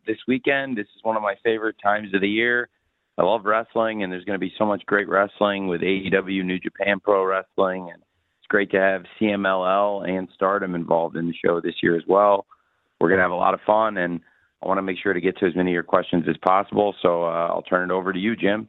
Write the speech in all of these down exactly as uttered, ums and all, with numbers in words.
this weekend. This is one of my favorite times of the year. I love wrestling, and there's going to be so much great wrestling with A E W, New Japan Pro Wrestling, and it's great to have C M L L and Stardom involved in the show this year as well. We're going to have a lot of fun, and I want to make sure to get to as many of your questions as possible, so uh, I'll turn it over to you, Jim.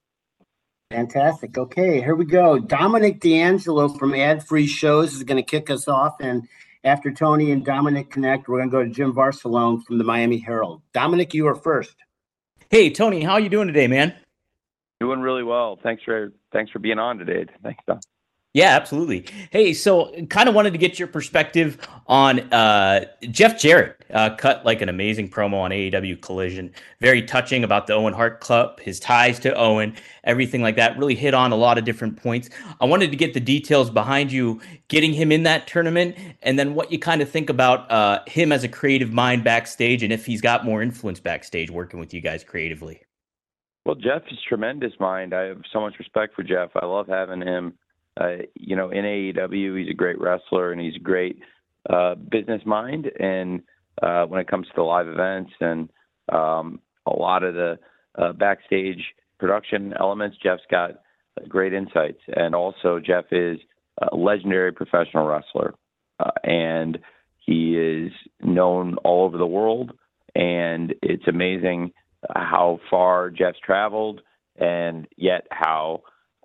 Fantastic. Okay, here we go. Dominic D'Angelo from Ad Free Shows is going to kick us off, and after Tony and Dominic connect, we're going to go to Jim Barcelone from the Miami Herald. Dominic, you are first. Hey, Tony, how are you doing today, man? Doing really well. Thanks for thanks for being on today. Thanks, Dom. Yeah, absolutely. Hey, so kind of wanted to get your perspective on uh, Jeff Jarrett. Uh, cut like an amazing promo on A E W Collision. Very touching about the Owen Hart Club, his ties to Owen, everything like that. Really hit on a lot of different points. I wanted to get the details behind you getting him in that tournament, and then what you kind of think about uh, him as a creative mind backstage, and if he's got more influence backstage working with you guys creatively. Well, Jeff is tremendous mind. I have so much respect for Jeff. I love having him. Uh, you know, in A E W, he's a great wrestler and he's a great uh, business mind. And uh, when it comes to the live events and um, a lot of the uh, backstage production elements, Jeff's got great insights. And also, Jeff is a legendary professional wrestler, uh, and he is known all over the world. And it's amazing how far Jeff's traveled, and yet how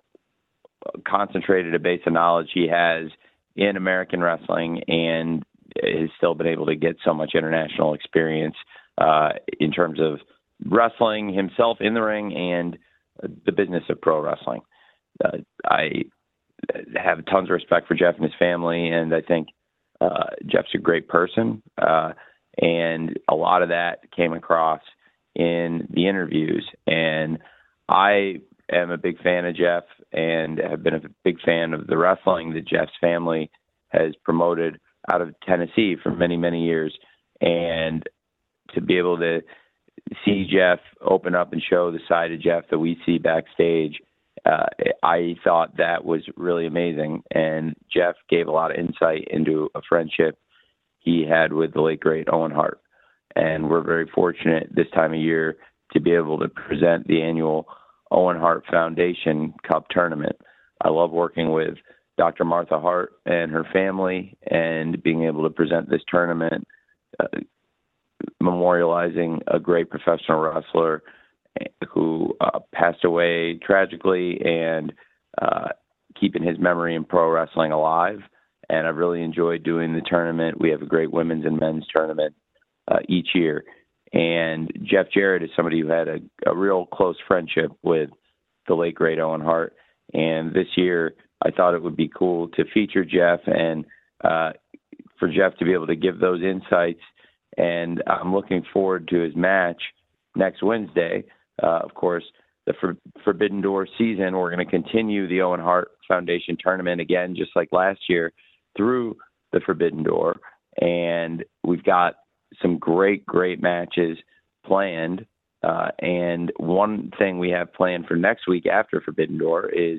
concentrated a base of knowledge he has in American wrestling, and has still been able to get so much international experience uh, in terms of wrestling himself in the ring and the business of pro wrestling. Uh, I have tons of respect for Jeff and his family, and I think uh, Jeff's a great person. Uh, and a lot of that came across in the interviews. And I am a big fan of Jeff and have been a big fan of the wrestling that Jeff's family has promoted out of Tennessee for many, many years. And to be able to see Jeff open up and show the side of Jeff that we see backstage, uh, I thought that was really amazing. And Jeff gave a lot of insight into a friendship he had with the late, great Owen Hart. And we're very fortunate this time of year to be able to present the annual Owen Hart Foundation Cup Tournament. I love working with Doctor Martha Hart and her family, and being able to present this tournament, uh, memorializing a great professional wrestler who uh, passed away tragically, and uh, keeping his memory in pro wrestling alive. And I've really enjoyed doing the tournament. We have a great women's and men's tournament uh, each year. And Jeff Jarrett is somebody who had a, a real close friendship with the late, great Owen Hart. And this year, I thought it would be cool to feature Jeff, and uh, for Jeff to be able to give those insights. And I'm looking forward to his match next Wednesday. Uh, of course, the For- Forbidden Door season, we're going to continue the Owen Hart Foundation tournament again, just like last year, through the Forbidden Door. And we've got some great, great matches planned. Uh, and one thing we have planned for next week after Forbidden Door is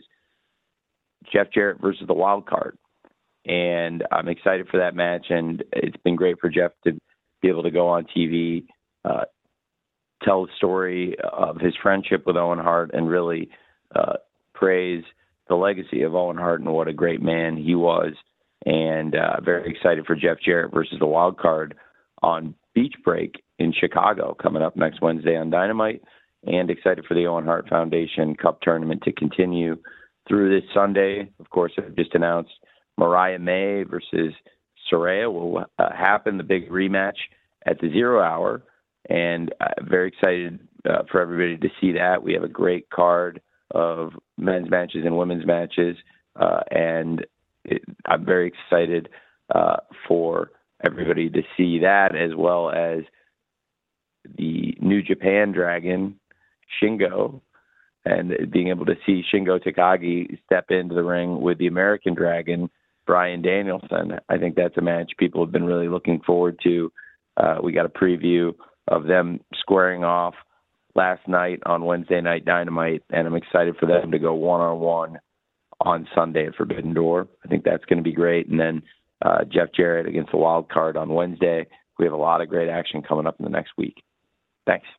Jeff Jarrett versus the Wild Card. And I'm excited for that match. And it's been great for Jeff to be able to go on T V, uh, tell the story of his friendship with Owen Hart, and really uh, praise the legacy of Owen Hart and what a great man he was. And uh, very excited for Jeff Jarrett versus the Wild Card on Beach Break in Chicago coming up next Wednesday on Dynamite, and excited for the Owen Hart Foundation Cup Tournament to continue through this Sunday. Of course, I've just announced Mariah May versus Saraya will uh, happen, the big rematch at the Zero Hour, and I'm very excited uh, for everybody to see that. We have a great card of men's matches and women's matches, uh, and it, I'm very excited uh, for everybody to see that, as well as the New Japan Dragon, Shingo, and being able to see Shingo Takagi step into the ring with the American Dragon, Bryan Danielson. I think that's a match people have been really looking forward to. Uh, we got a preview of them squaring off last night on Wednesday Night Dynamite, and I'm excited for them to go one-on-one on Sunday at Forbidden Door. I think that's going to be great. And then uh, Jeff Jarrett against the Wild Card on Wednesday. We have a lot of great action coming up in the next week. Thanks.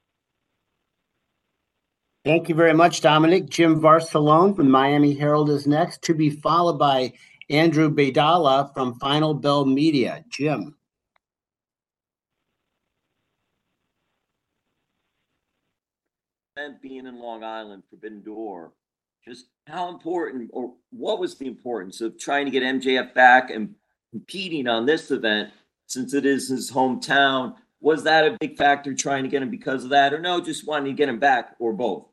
Thank you very much, Dominic. Jim Varsalone from the Miami Herald is next, to be followed by Andrew Baydala from Final Bell Media. Jim. And being in Long Island, Forbidden Door, just how important, or what was the importance of trying to get M J F back and competing on this event, since it is his hometown? Was that a big factor trying to get him because of that, or no, just wanting to get him back, or both?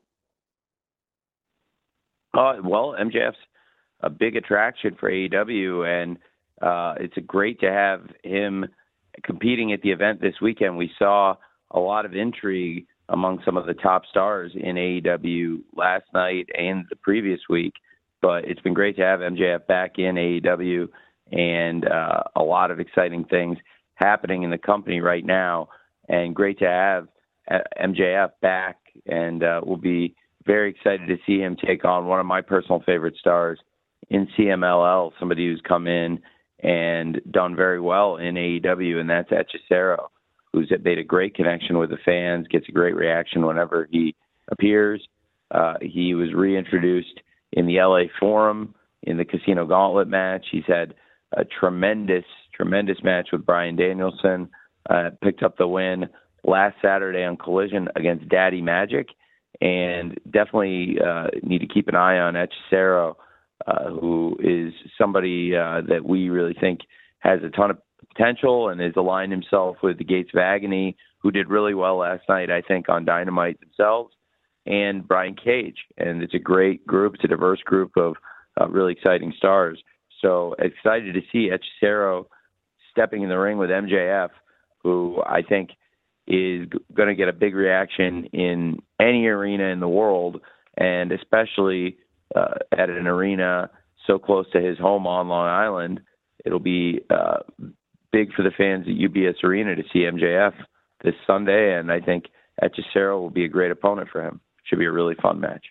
Uh, well, M J F's a big attraction for A E W, and uh, it's great to have him competing at the event this weekend. We saw a lot of intrigue among some of the top stars in A E W last night and the previous week, but it's been great to have M J F back in A E W, and uh, a lot of exciting things happening in the company right now, and great to have M J F back, and uh, we'll be very excited to see him take on one of my personal favorite stars in C M L L, somebody who's come in and done very well in A E W, and that's Hechicero, who's made a great connection with the fans, gets a great reaction whenever he appears. Uh, he was reintroduced in the L A Forum in the Casino Gauntlet match. He's had a tremendous, tremendous match with Bryan Danielson, uh, picked up the win last Saturday on Collision against Daddy Magic, and definitely uh, need to keep an eye on Hechicero, uh, who is somebody uh, that we really think has a ton of potential and has aligned himself with the Gates of Agony, who did really well last night, I think, on Dynamite themselves, and Brian Cage. And it's a great group. It's a diverse group of uh, really exciting stars. So excited to see Hechicero stepping in the ring with M J F, who I think is going to get a big reaction in any arena in the world, and especially uh, at an arena so close to his home on Long Island. It'll be uh, big for the fans at U B S Arena to see M J F this Sunday, and I think Hechicero will be a great opponent for him. Should be a really fun match.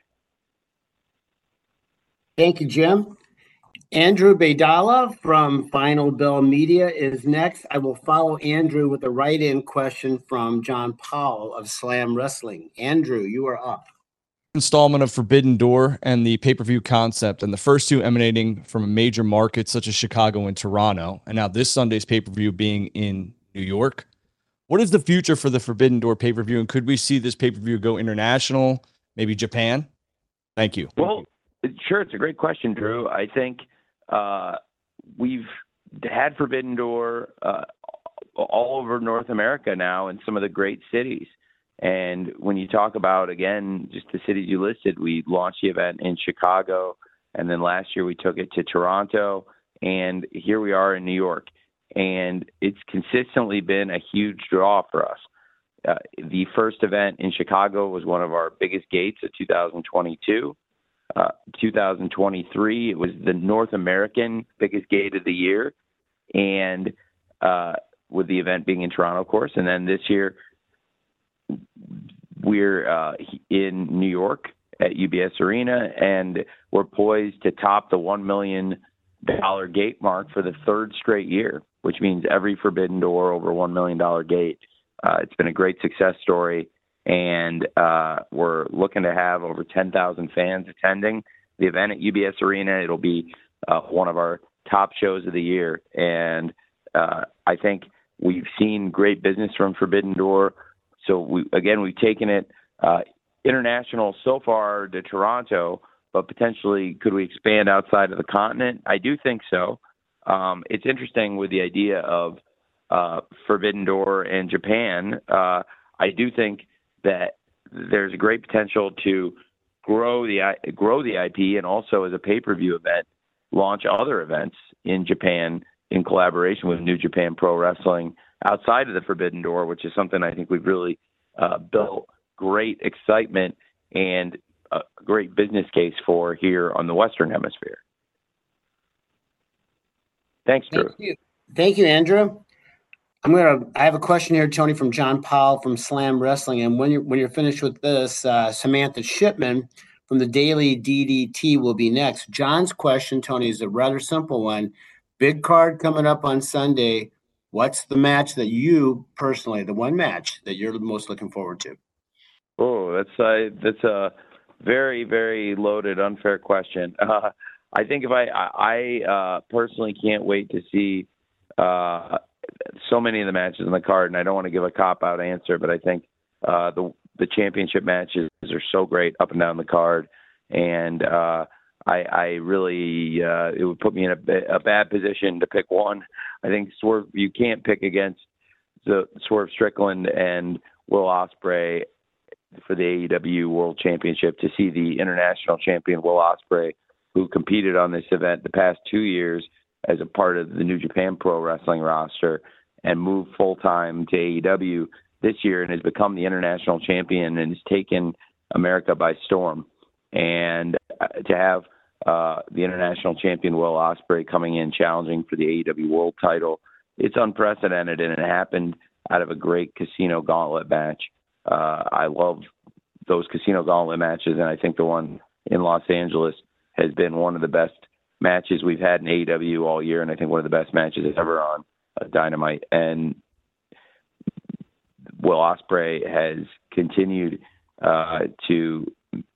Thank you, Jim. Andrew Baydala from Final Bell Media is next. I will follow Andrew with a write-in question from John Powell of Slam Wrestling. Andrew, you are up. Installment of Forbidden Door and the pay-per-view concept, and the first two emanating from a major market such as Chicago and Toronto, and now this Sunday's pay-per-view being in New York. What is the future for the Forbidden Door pay-per-view, and could we see this pay-per-view go international, maybe Japan? Thank you. Well, sure. It's a great question, Drew. I think uh, we've had Forbidden Door uh, all over North America now in some of the great cities. And when you talk about, again, just the cities you listed, we launched the event in Chicago, and then last year we took it to Toronto, and here we are in New York. And it's consistently been a huge draw for us. Uh, the first event in Chicago was one of our biggest gates of two thousand twenty-two. Uh, two thousand twenty-three, it was the North American biggest gate of the year, and uh, with the event being in Toronto, of course. And then this year, we're uh, in New York at U B S Arena, and we're poised to top the one million dollars gate mark for the third straight year, which means every Forbidden Door over one million dollars gate. Uh, it's been a great success story, and uh, we're looking to have over ten thousand fans attending the event at U B S Arena. It'll be uh, one of our top shows of the year, and uh, I think we've seen great business from Forbidden Door. So, we, again, we've taken it uh, international so far to Toronto, but potentially could we expand outside of the continent? I do think so. Um, it's interesting with the idea of uh, Forbidden Door and Japan. Uh, I do think that there's a great potential to grow the grow the I P, and also as a pay-per-view event, launch other events in Japan in collaboration with New Japan Pro Wrestling outside of the Forbidden Door, which is something I think we've really uh, built great excitement and a great business case for here on the Western Hemisphere. Thanks, Drew. Thank you, Thank you, Andrew. I'm gonna. I have a question here, Tony, from John Powell from Slam Wrestling, and when you're when you're finished with this, uh, Samantha Shipman from the Daily D D T will be next. John's question, Tony, is a rather simple one. Big card coming up on Sunday. What's the match that you personally, the one match that you're most looking forward to? Oh, that's a that's a very very loaded, unfair question. Uh, I think if I I uh, personally can't wait to see uh, so many of the matches on the card, and I don't want to give a cop out answer, but I think uh, the the championship matches are so great up and down the card, and uh, I, I really uh, it would put me in a, a bad position to pick one. I think Swerve, you can't pick against the Swerve Strickland and Will Ospreay for the A E W World Championship, to see the international champion Will Ospreay, who competed on this event the past two years as a part of the New Japan Pro Wrestling roster, and moved full-time to A E W this year and has become the international champion and has taken America by storm. And to have uh, the international champion Will Ospreay coming in challenging for the A E W World title, it's unprecedented, and it happened out of a great casino gauntlet match. Uh, I love those casino gauntlet matches, and I think the one in Los Angeles has been one of the best matches we've had in A E W all year, and I think one of the best matches ever on uh, Dynamite. And Will Ospreay has continued uh, to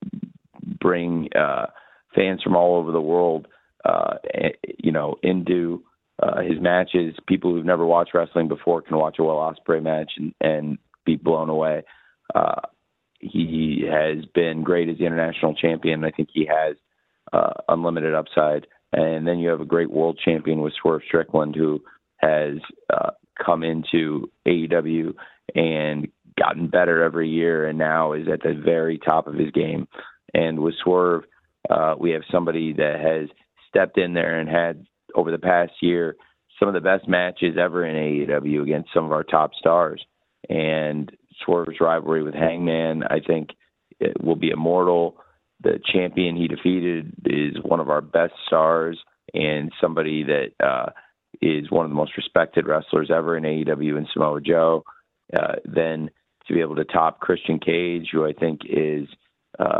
bring uh, fans from all over the world, uh, you know, into uh, his matches. People who've never watched wrestling before can watch a Will Ospreay match and, and be blown away. Uh, he has been great as the international champion. I think he has uh, unlimited upside. And then you have a great world champion with Swerve Strickland, who has uh, come into A E W and gotten better every year, and now is at the very top of his game. And with Swerve, uh, we have somebody that has stepped in there and had, over the past year, some of the best matches ever in A E W against some of our top stars. And Swerve's rivalry with Hangman, I think, it will be immortal. The champion he defeated is one of our best stars and somebody that uh, is one of the most respected wrestlers ever in A E W, in Samoa Joe. Uh, then to be able to top Christian Cage, who I think is uh,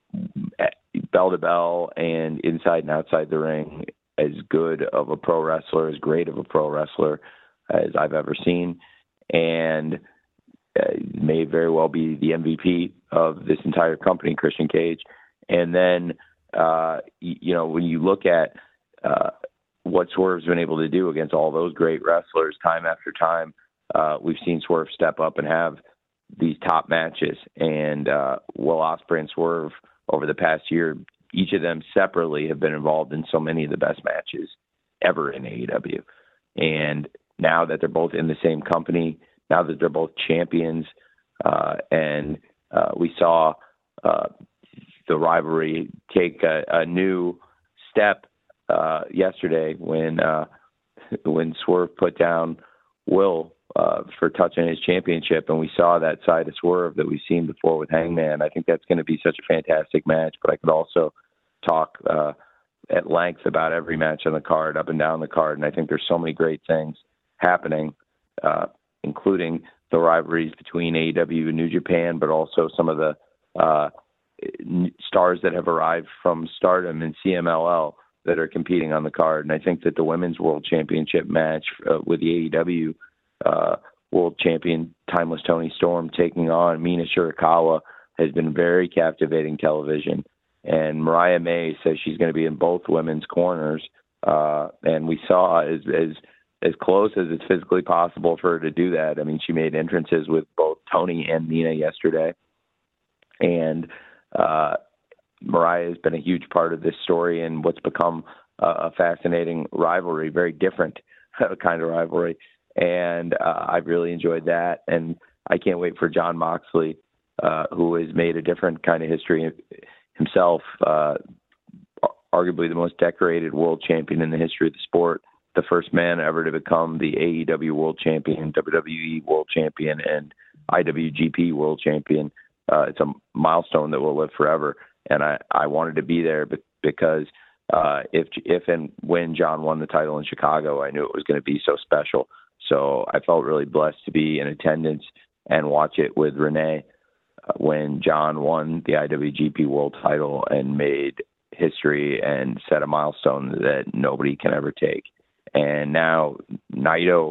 bell to bell and inside and outside the ring as good of a pro wrestler, as great of a pro wrestler as I've ever seen, and uh, may very well be the M V P of this entire company, Christian Cage. And then, uh, you know, when you look at uh, what Swerve's been able to do against all those great wrestlers time after time, uh, we've seen Swerve step up and have these top matches. And uh, Will Ospreay and Swerve over the past year, each of them separately have been involved in so many of the best matches ever in A E W. And now that they're both in the same company, now that they're both champions, uh, and uh, we saw uh, the rivalry take a, a new step uh, yesterday when uh, when Swerve put down Will uh, for touching his championship, and we saw that side of Swerve that we've seen before with Hangman. I think that's going to be such a fantastic match, but I could also talk uh, at length about every match on the card, up and down the card, and I think there's so many great things happening, uh, including the rivalries between A E W and New Japan, but also some of the uh, stars that have arrived from Stardom and C M L L that are competing on the card. And I think that the Women's World Championship match uh, with the A E W uh, World Champion Timeless Toni Storm taking on Mina Shirakawa has been very captivating television. And Mariah May says she's going to be in both women's corners. Uh, and we saw as, as as close as it's physically possible for her to do that. I mean, she made entrances with both Toni and Mina yesterday. And uh, Mariah has been a huge part of this story and what's become a, a fascinating rivalry, very different kind of rivalry. And uh, I've really enjoyed that. And I can't wait for Jon Moxley, uh, who has made a different kind of history himself, uh, arguably the most decorated world champion in the history of the sport, the first man ever to become the A E W world champion, W W E world champion, and I W G P world champion. Uh, it's a milestone that will live forever. And I, I wanted to be there because uh, if if and when John won the title in Chicago, I knew it was going to be so special. So I felt really blessed to be in attendance and watch it with Renee uh, when John won the I W G P world title and made history and set a milestone that nobody can ever take. And now Naito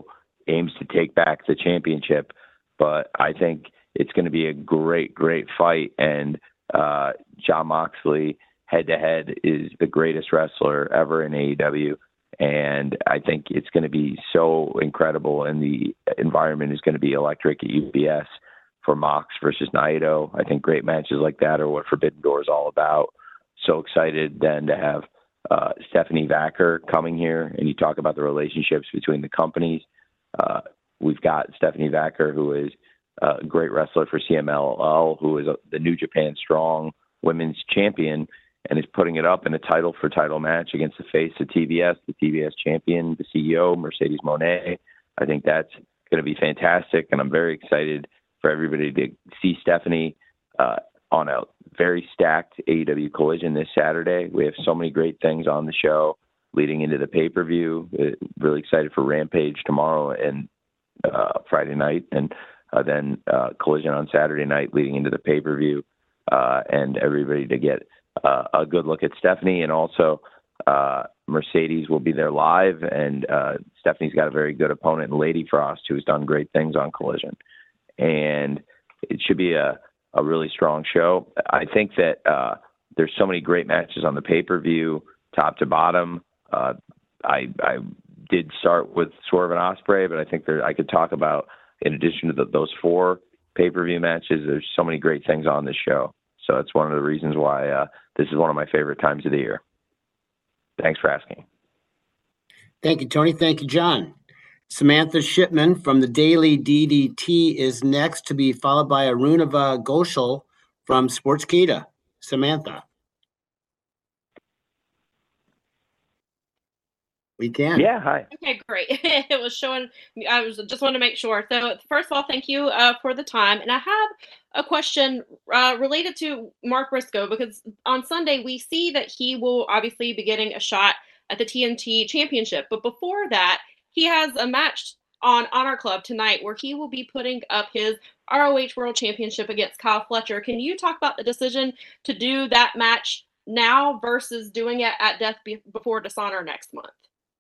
aims to take back the championship. But I think it's going to be a great, great fight. And uh, Jon Moxley, head-to-head, is the greatest wrestler ever in A E W. And I think it's going to be so incredible, and the environment is going to be electric at U B S for Mox versus Naito. I think great matches like that are what Forbidden Door is all about. So excited then to have uh, Stephanie Vacker coming here, and you talk about the relationships between the companies. Uh, we've got Stephanie Vacker, who is a great wrestler for C M L L, who is a, the New Japan Strong Women's Champion, and is putting it up in a title for title match against the face of T B S, the T B S champion, the C E O, Mercedes Moné. I think that's going to be fantastic, and I'm very excited for everybody to see Stephanie uh, on a very stacked A E W Collision this Saturday. We have so many great things on the show leading into the pay-per-view. Uh, really excited for Rampage tomorrow and uh, Friday night, and uh, then uh, Collision on Saturday night leading into the pay-per-view, uh, and everybody to get uh, a good look at Stephanie. And also uh, Mercedes will be there live, and uh, Stephanie's got a very good opponent in Lady Frost, who's done great things on Collision. And it should be a, a really strong show. I think that uh, there's so many great matches on the pay-per-view, top to bottom. Uh, I, I did start with Swerve and Ospreay, but I think there I could talk about, in addition to the, those four pay-per-view matches, there's so many great things on this show. So that's one of the reasons why uh, this is one of my favorite times of the year. Thanks for asking. Thank you, Tony. Thank you, John. Samantha Shipman from the Daily D D T is next, to be followed by Arunava Ghoshal from Sportskeeda. Samantha. We can. Yeah, hi. Okay, great. It was showing, I was just wanted to make sure. So first of all, thank you uh, for the time. And I have a question uh, related to Mark Briscoe, because on Sunday we see that he will obviously be getting a shot at the T N T Championship. But before that, he has a match on Honor Club tonight where he will be putting up his R O H World Championship against Kyle Fletcher. Can you talk about the decision to do that match now versus doing it at Death Before Dishonor next month?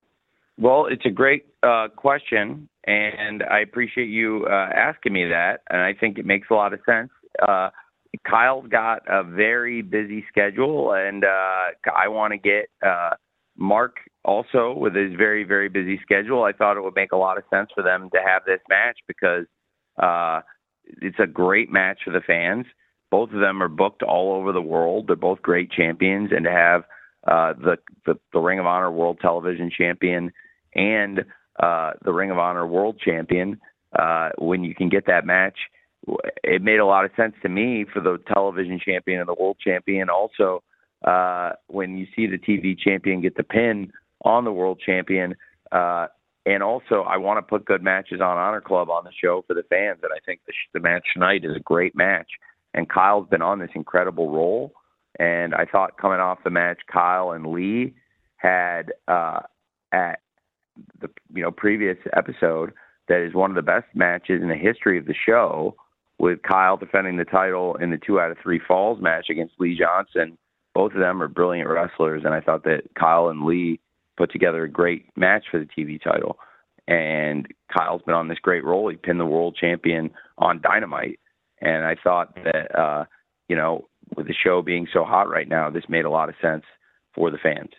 Well, it's a great uh, question, and I appreciate you uh, asking me that, and I think it makes a lot of sense. Uh, Kyle's got a very busy schedule, and uh, I want to get uh, Mark also with his very, very busy schedule. I thought it would make a lot of sense for them to have this match because uh, it's a great match for the fans. Both of them are booked all over the world. They're both great champions, and to have uh, the, the, the Ring of Honor World Television Champion and uh, the Ring of Honor World Champion, uh, when you can get that match, it made a lot of sense to me for the television champion and the world champion. Also, uh, when you see the T V champion get the pin on the world champion, uh, and also I want to put good matches on Honor Club on the show for the fans, and I think the, the match tonight is a great match. And Kyle's been on this incredible role, and I thought coming off the match, Kyle and Lee had uh, at the you know previous episode, that is one of the best matches in the history of the show, with Kyle defending the title in the two out of three falls match against Lee Johnson. Both of them are brilliant wrestlers, and I thought that Kyle and Lee put together a great match for the T V title. And Kyle's been on this great role. He pinned the world champion on Dynamite, and I thought that uh, you know with the show being so hot right now, this made a lot of sense for the fans.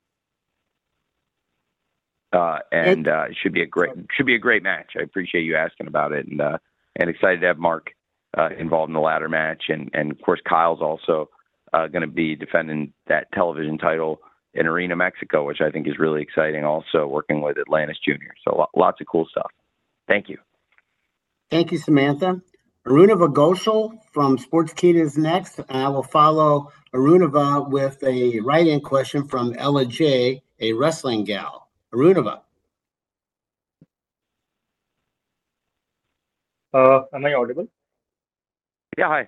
Uh, and uh, it should be a great should be a great match. I appreciate you asking about it, and uh, and excited to have Mark uh, involved in the ladder match, and and of course Kyle's also uh, going to be defending that television title in Arena Mexico, which I think is really exciting. Also working with Atlantis Junior, so lots of cool stuff. Thank you. Thank you, Samantha. Arunava Ghoshal from Sportskeeda is next, and I will follow Arunava with a write-in question from Ella J, a wrestling gal. Arunava. Uh, am I audible? Yeah, hi.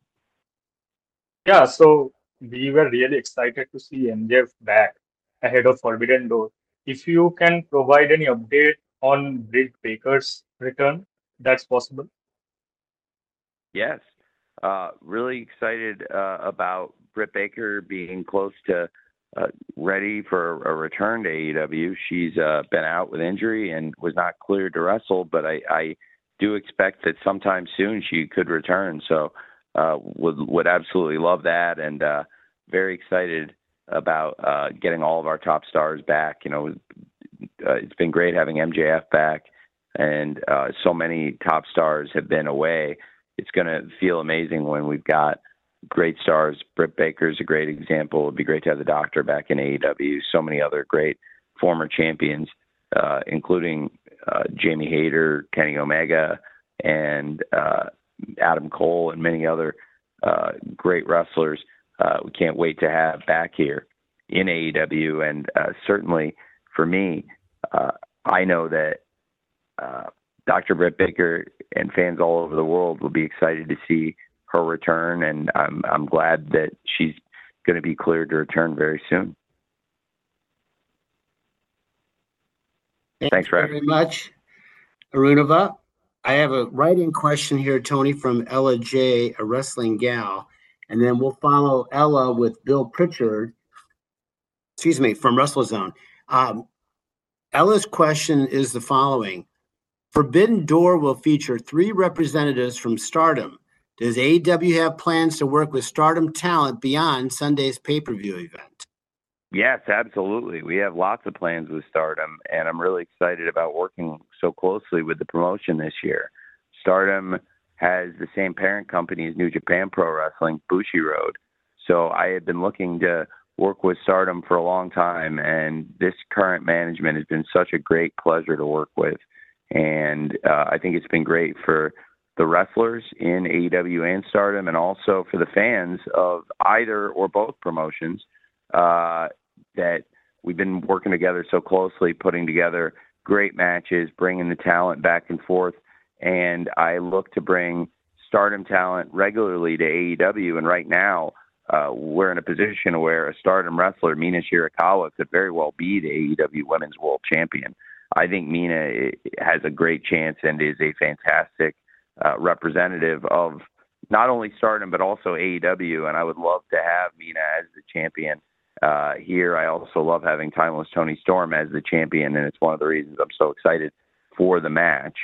Yeah, so we were really excited to see M J F back ahead of Forbidden Door. If you can provide any update on Britt Baker's return, that's possible. Yes. Uh, really excited uh, about Britt Baker being close to uh, ready for a return to A E W. She's uh, been out with injury and was not cleared to wrestle, but I, I do expect that sometime soon she could return. So uh, would would absolutely love that, and uh, very excited about uh, getting all of our top stars back. You know, uh, it's been great having M J F back, and uh, so many top stars have been away. It's going to feel amazing when we've got great stars. Britt Baker is a great example. It'd be great to have the Doctor back in A E W. So many other great former champions, uh, including uh, Jamie Hayter, Kenny Omega, and uh, Adam Cole, and many other uh, great wrestlers. Uh, we can't wait to have back here in A E W. And uh, certainly for me, uh, I know that uh, Doctor Britt Baker and fans all over the world will be excited to see her return, and I'm I'm glad that she's going to be cleared to return very soon. Thank Thanks, you Raf. very much, Arunava. I have a write-in question here, Tony, from Ella J, a wrestling gal, and then we'll follow Ella with Bill Pritchard, excuse me, from WrestleZone. Um, Ella's question is the following. Forbidden Door will feature three representatives from Stardom. Does A E W have plans to work with Stardom talent beyond Sunday's pay-per-view event? Yes, absolutely. We have lots of plans with Stardom, and I'm really excited about working so closely with the promotion this year. Stardom has the same parent company as New Japan Pro Wrestling, Bushiroad. So I had been looking to work with Stardom for a long time, and this current management has been such a great pleasure to work with. And uh, I think it's been great for the wrestlers in A E W and Stardom, and also for the fans of either or both promotions, uh, that we've been working together so closely, putting together great matches, bringing the talent back and forth. And I look to bring Stardom talent regularly to A E W. And right now, uh, we're in a position where a Stardom wrestler, Mina Shirakawa, could very well be the A E W Women's World Champion. I think Mina has a great chance and is a fantastic uh, representative of not only Stardom, but also A E W. And I would love to have Mina as the champion uh, here. I also love having Timeless Tony Storm as the champion. And it's one of the reasons I'm so excited for the match.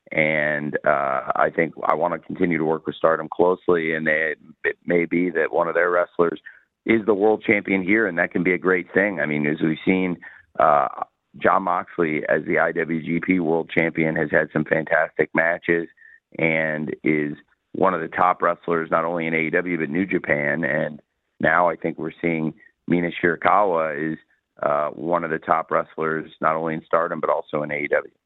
And uh, I think I want to continue to work with Stardom closely. And it, it may be that one of their wrestlers is the world champion here. And that can be a great thing. I mean, as we've seen, uh, Jon Moxley as the I W G P World Champion has had some fantastic matches and is one of the top wrestlers, not only in A E W, but New Japan. And now I think we're seeing Mina Shirakawa is uh, one of the top wrestlers, not only in Stardom, but also in A E W.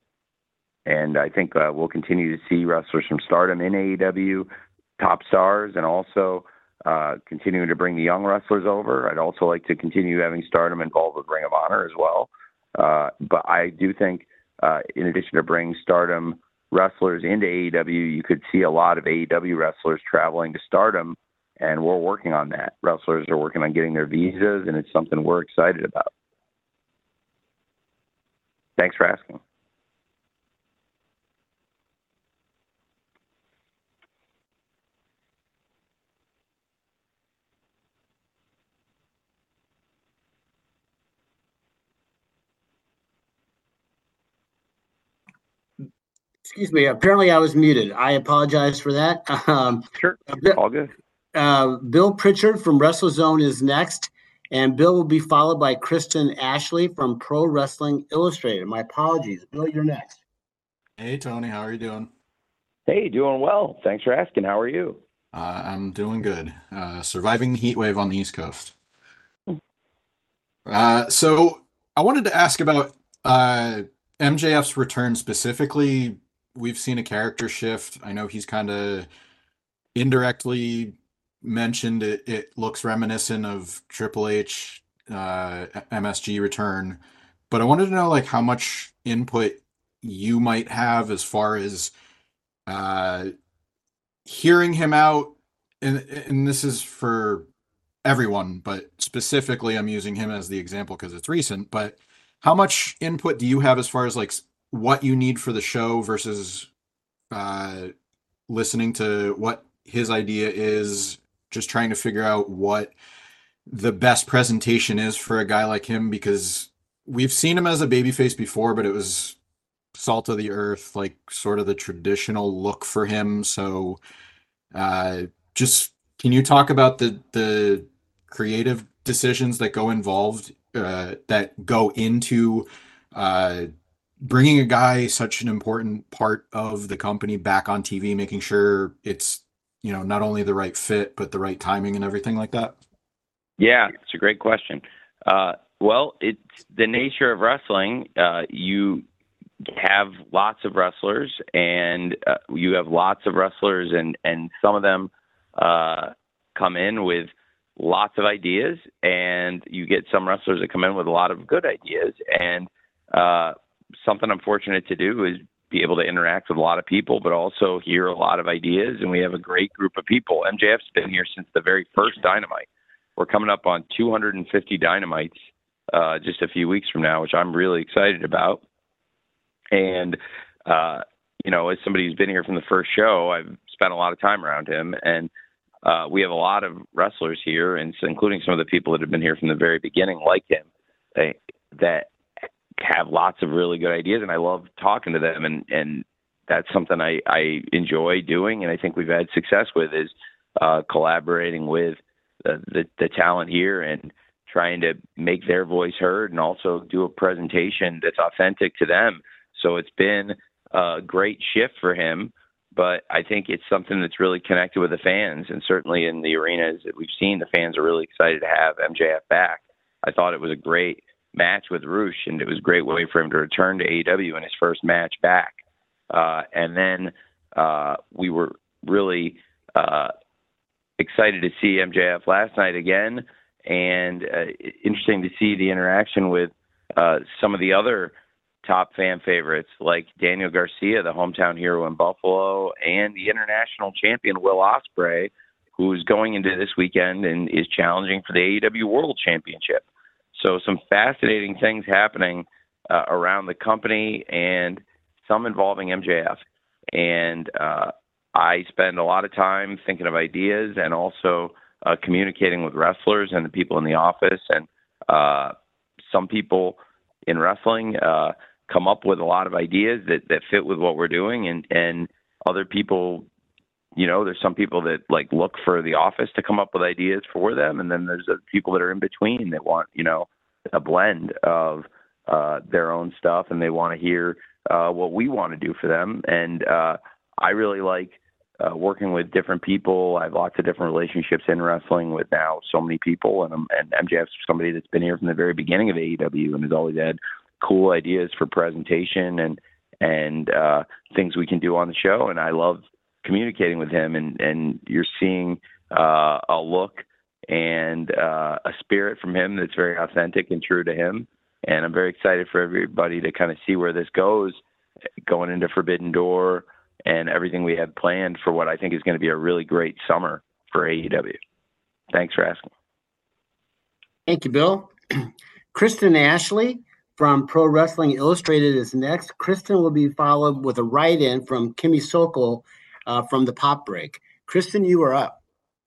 And I think uh, we'll continue to see wrestlers from Stardom in A E W, top stars, and also uh, continuing to bring the young wrestlers over. I'd also like to continue having Stardom involved with Ring of Honor as well. Uh, but I do think, uh, in addition to bringing Stardom wrestlers into A E W, you could see a lot of A E W wrestlers traveling to Stardom, and we're working on that. Wrestlers are working on getting their visas, and it's something we're excited about. Thanks for asking. Excuse me. Apparently, I was muted. I apologize for that. Um, Sure, all good. Uh, Bill Pritchard from WrestleZone is next, and Bill will be followed by Kristen Ashley from Pro Wrestling Illustrated. My apologies. Bill, you're next. Hey, Tony. How are you doing? Hey, doing well. Thanks for asking. How are you? Uh, I'm doing good. Uh, surviving the heat wave on the East Coast. Uh, so I wanted to ask about uh, M J F's return specifically. We've seen a character shift. I know he's kind of indirectly mentioned it, it looks reminiscent of Triple H uh, M S G return, but I wanted to know like how much input you might have as far as uh, hearing him out, and and this is for everyone, but specifically I'm using him as the example because it's recent, but how much input do you have as far as like what you need for the show versus uh, listening to what his idea is, just trying to figure out what the best presentation is for a guy like him, because we've seen him as a babyface before, but it was salt of the earth, like sort of the traditional look for him. So uh, just can you talk about the the creative decisions that go involved uh, that go into uh, bringing a guy such an important part of the company back on T V, making sure it's, you know, not only the right fit, but the right timing and everything like that? Yeah, it's a great question. Uh, well, it's the nature of wrestling. Uh, you have lots of wrestlers, and uh, you have lots of wrestlers, and, and some of them uh, come in with lots of ideas, and you get some wrestlers that come in with a lot of good ideas. And uh, something I'm fortunate to do is be able to interact with a lot of people, but also hear a lot of ideas. And we have a great group of people. M J F's been here since the very first Dynamite. We're coming up on two hundred fifty Dynamites uh, just a few weeks from now, which I'm really excited about. And, uh, you know, as somebody who's been here from the first show, I've spent a lot of time around him. And uh, we have a lot of wrestlers here, and so including some of the people that have been here from the very beginning, like him, they, that have lots of really good ideas. And I love talking to them. And, and that's something I, I enjoy doing. And I think we've had success with is uh, collaborating with the, the, the talent here and trying to make their voice heard, and also do a presentation that's authentic to them. So it's been a great shift for him, but I think it's something that's really connected with the fans. And certainly in the arenas that we've seen, the fans are really excited to have M J F back. I thought it was a great match with Roosh, and it was a great way for him to return to A E W in his first match back. Uh, and then uh, we were really uh, excited to see M J F last night again, and uh, interesting to see the interaction with uh, some of the other top fan favorites like Daniel Garcia, the hometown hero in Buffalo, and the international champion Will Ospreay, who's going into this weekend and is challenging for the A E W World Championship. So some fascinating things happening uh, around the company, and some involving M J F. And uh, I spend a lot of time thinking of ideas, and also uh, communicating with wrestlers and the people in the office. And uh, some people in wrestling uh, come up with a lot of ideas that, that fit with what we're doing. And, and other people, you know, there's some people that like look for the office to come up with ideas for them. And then there's the people that are in between that want, you know, a blend of uh, their own stuff, and they want to hear uh, what we want to do for them. And uh, I really like uh, working with different people. I have lots of different relationships in wrestling with now so many people, and, and M J F's somebody that's been here from the very beginning of A E W and has always had cool ideas for presentation and and uh, things we can do on the show. And I love communicating with him, and, and you're seeing uh, a look and uh, a spirit from him that's very authentic and true to him. And I'm very excited for everybody to kind of see where this goes going into Forbidden Door and everything we have planned for what I think is going to be a really great summer for A E W. Thanks for asking. Thank you, Bill. Kristen Ashley from Pro Wrestling Illustrated is next. Kristen will be followed with a write-in from Kimmy Sokol uh, from the Pop Break. Kristen, you are up.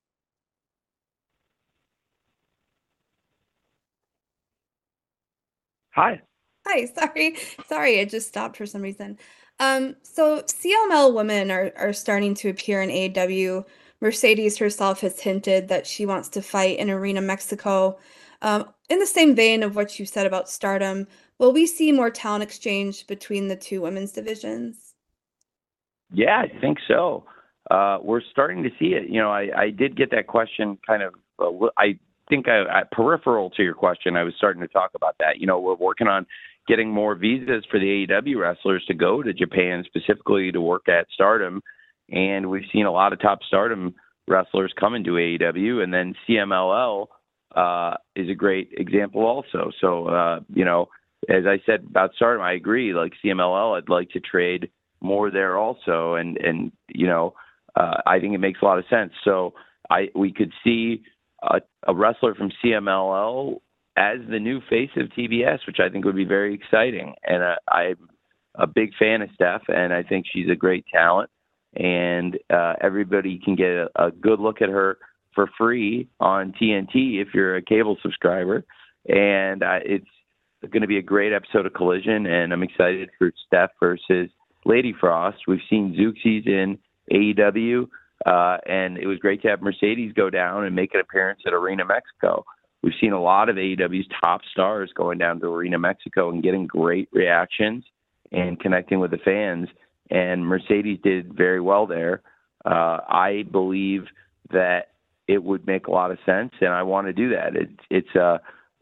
Hi. Hi, sorry. Sorry, it just stopped for some reason. Um, so C M L women are, are starting to appear in A E W. Mercedes herself has hinted that she wants to fight in Arena Mexico. Um, in the same vein of what you said about Stardom, will we see more talent exchange between the two women's divisions? Yeah, I think so. Uh, we're starting to see it. You know, I, I did get that question kind of, uh, I think I, I, peripheral to your question, I was starting to talk about that. You know, we're working on getting more visas for the A E W wrestlers to go to Japan specifically to work at Stardom. And we've seen a lot of top Stardom wrestlers come to A E W, and then C M L L uh, is a great example also. So, uh, you know, as I said about Stardom, I agree, like C M L L, I'd like to trade more there also. And, and, you know, uh, I think it makes a lot of sense. So I, we could see a, a wrestler from C M L L as the new face of T B S, which I think would be very exciting. And uh, I'm a big fan of Steph, and I think she's a great talent. And uh, everybody can get a, a good look at her for free on T N T if you're a cable subscriber. And uh, it's going to be a great episode of Collision, and I'm excited for Steph versus Lady Frost. We've seen Zooxies in A E W, uh, and it was great to have Mercedes go down and make an appearance at Arena Mexico. We've seen a lot of A E W's top stars going down to Arena Mexico and getting great reactions and connecting with the fans, and Mercedes did very well there. Uh, I believe that it would make a lot of sense, and I want to do that. It's it's a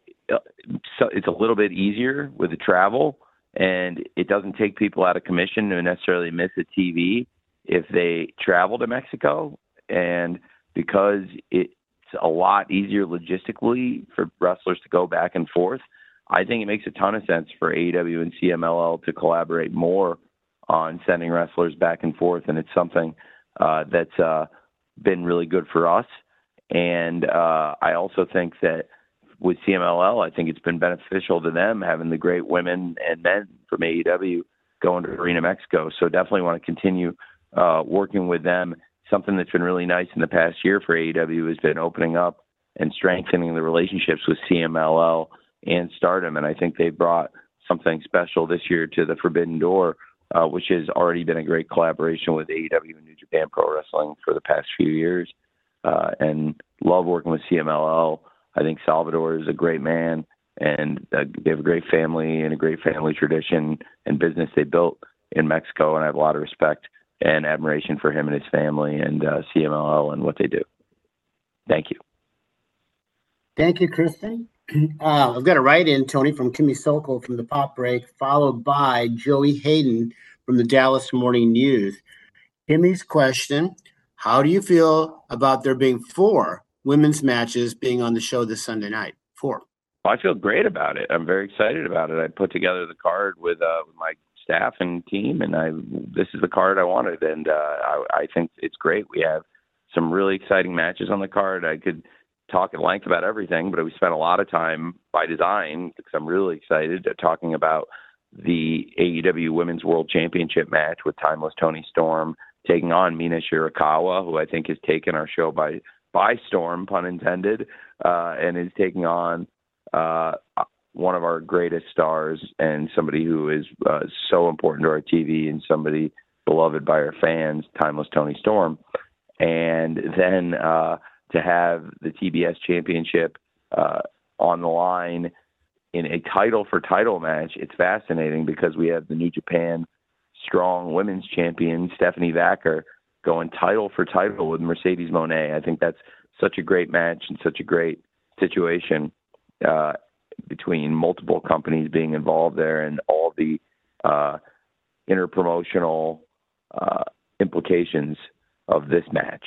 so it's a little bit easier with the travel, and it doesn't take people out of commission to necessarily miss a T V if they travel to Mexico, and because it's a lot easier logistically for wrestlers to go back and forth, I think it makes a ton of sense for A E W and C M L L to collaborate more on sending wrestlers back and forth, and it's something uh, that's uh, been really good for us. And uh, I also think that with C M L L, I think it's been beneficial to them having the great women and men from A E W going to Arena Mexico. So definitely want to continue uh, working with them. Something that's been really nice in the past year for A E W has been opening up and strengthening the relationships with C M L L and Stardom. And I think they brought something special this year to the Forbidden Door, uh, which has already been a great collaboration with A E W and New Japan Pro Wrestling for the past few years. Uh, and love working with C M L L. I think Salvador is a great man, and uh, they have a great family and a great family tradition and business they built in Mexico, and I have a lot of respect and admiration for him and his family and uh, C M L L and what they do. Thank you. Thank you, Kristen. Uh, I've got a write-in, Tony, from Kimmy Sokol from the Pop Break, followed by Joey Hayden from the Dallas Morning News. Kimmy's question, how do you feel about there being four women's matches being on the show this Sunday night? Four. I feel great about it. I'm very excited about it. I put together the card with, uh, with my staff and team, and I this is the card I wanted, and uh, I, I think it's great. We have some really exciting matches on the card. I could talk at length about everything, but we spent a lot of time by design because I'm really excited at talking about the A E W Women's World Championship match with Timeless Toni Storm taking on Mina Shirakawa, who I think has taken our show by by storm, pun intended, uh, and is taking on uh, one of our greatest stars and somebody who is uh, so important to our T V and somebody beloved by our fans, Timeless Toni Storm. And then uh, to have the T B S Championship uh, on the line in a title for title match, it's fascinating because we have the New Japan Strong Women's Champion, Stephanie Vacker, going title for title with Mercedes Moné. I think that's such a great match and such a great situation uh, between multiple companies being involved there and all the uh, interpromotional uh, implications of this match.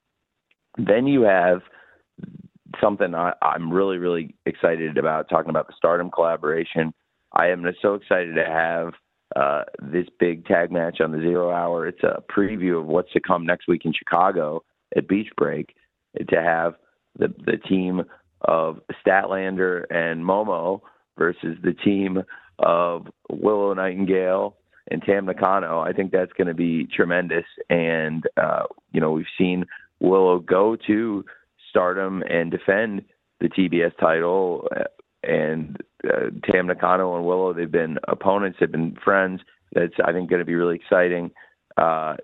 Then you have something I, I'm really, really excited about, talking about the Stardom collaboration. I am so excited to have Uh, this big tag match on the Zero Hour. It's a preview of what's to come next week in Chicago at Beach Break, to have the, the team of Statlander and Momo versus the team of Willow Nightingale and Tam Nakano. I think that's going to be tremendous. And, uh, you know, we've seen Willow go to Stardom and defend the T B S title, uh, and uh, Tam Nakano and Willow, they've been opponents, they've been friends. That's, I think, going to be really exciting. Uh,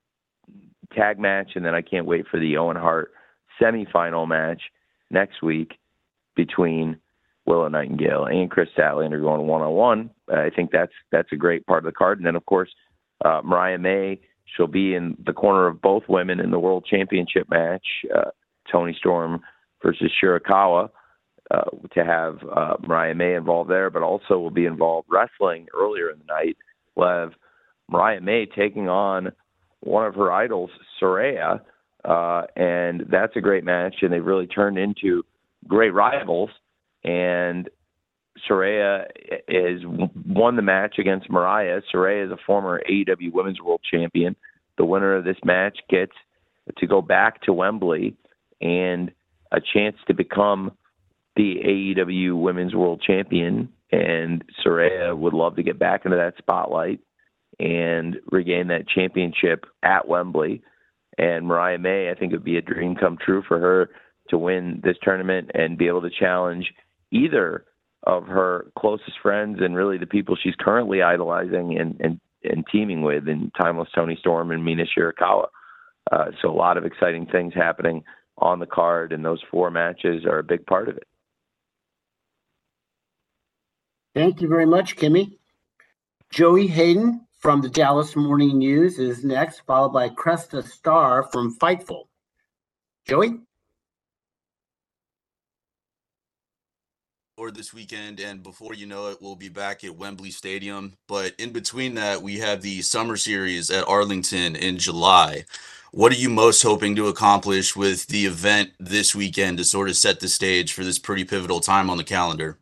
tag match, and then I can't wait for the Owen Hart semifinal match next week between Willow Nightingale and Chris Statlander going one-on-one. I think that's that's a great part of the card. And then, of course, uh, Mariah May, she'll be in the corner of both women in the World Championship match, uh, Toni Storm versus Shirakawa. Uh, to have uh, Mariah May involved there, but also will be involved wrestling earlier in the night. We'll have Mariah May taking on one of her idols, Saraya, uh, and that's a great match, and they've really turned into great rivals. And Saraya has won the match against Mariah. Saraya is a former A E W Women's World Champion. The winner of this match gets to go back to Wembley and a chance to become the A E W Women's World Champion, and Saraya would love to get back into that spotlight and regain that championship at Wembley. And Mariah May, I think it would be a dream come true for her to win this tournament and be able to challenge either of her closest friends and really the people she's currently idolizing and, and, and teaming with in Timeless Toni Storm and Mina Shirakawa. Uh, so a lot of exciting things happening on the card, and those four matches are a big part of it. Thank you very much, Kimmy. Joey Hayden from the Dallas Morning News is next, followed by Cresta Starr from Fightful. Joey? Or this weekend, and before you know it, we'll be back at Wembley Stadium. But in between that, we have the Summer Series at Arlington in July. What are you most hoping to accomplish with the event this weekend to sort of set the stage for this pretty pivotal time on the calendar?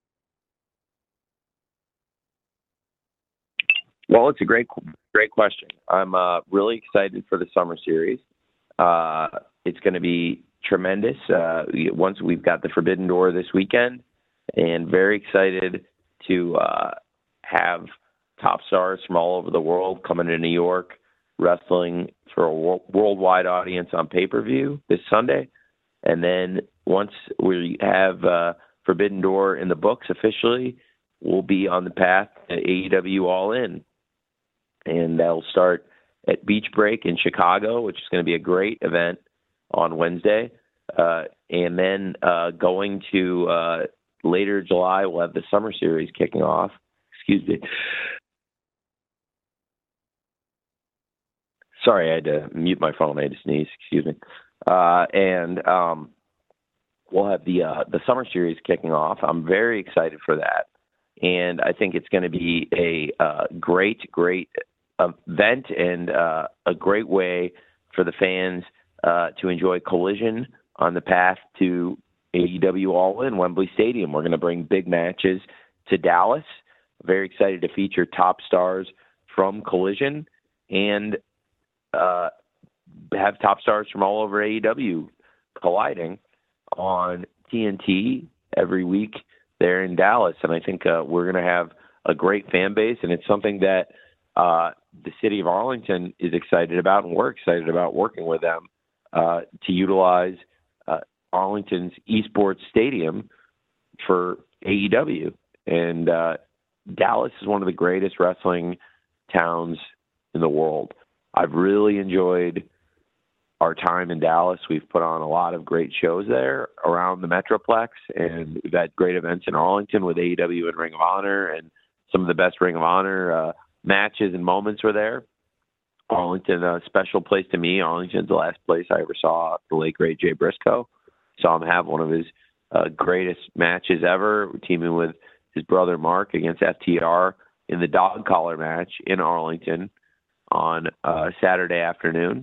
Well, it's a great, great question. I'm uh, really excited for the Summer Series. Uh, it's going to be tremendous. Uh, once we've got the Forbidden Door this weekend, and very excited to uh, have top stars from all over the world coming to New York, wrestling for a wo- worldwide audience on pay-per-view this Sunday. And then once we have uh, Forbidden Door in the books officially, we'll be on the path to A E W All In. And that'll start at Beach Break in Chicago, which is going to be a great event on Wednesday. Uh, and then uh, going to uh, later July, we'll have the Summer Series kicking off. Excuse me. Sorry, I had to mute my phone. I had to sneeze. Excuse me. Uh, and um, we'll have the uh, the Summer Series kicking off. I'm very excited for that. And I think it's going to be a uh, great, great event and uh, a great way for the fans uh, to enjoy Collision on the path to A E W All In Wembley Stadium. We're going to bring big matches to Dallas. Very excited to feature top stars from Collision and uh, have top stars from all over A E W colliding on T N T every week there in Dallas. And I think uh, we're going to have a great fan base, and it's something that uh, the city of Arlington is excited about, and we're excited about working with them uh, to utilize uh, Arlington's esports stadium for A E W. And uh, Dallas is one of the greatest wrestling towns in the world. I've really enjoyed our time in Dallas. We've put on a lot of great shows there around the Metroplex, and we've had great events in Arlington with A E W and Ring of Honor, and some of the best Ring of Honor uh, matches and moments were there. Arlington, a special place to me. Arlington's the last place I ever saw the late, great Jay Briscoe. Saw him have one of his uh, greatest matches ever, teaming with his brother Mark against F T R in the dog collar match in Arlington on uh, Saturday afternoon.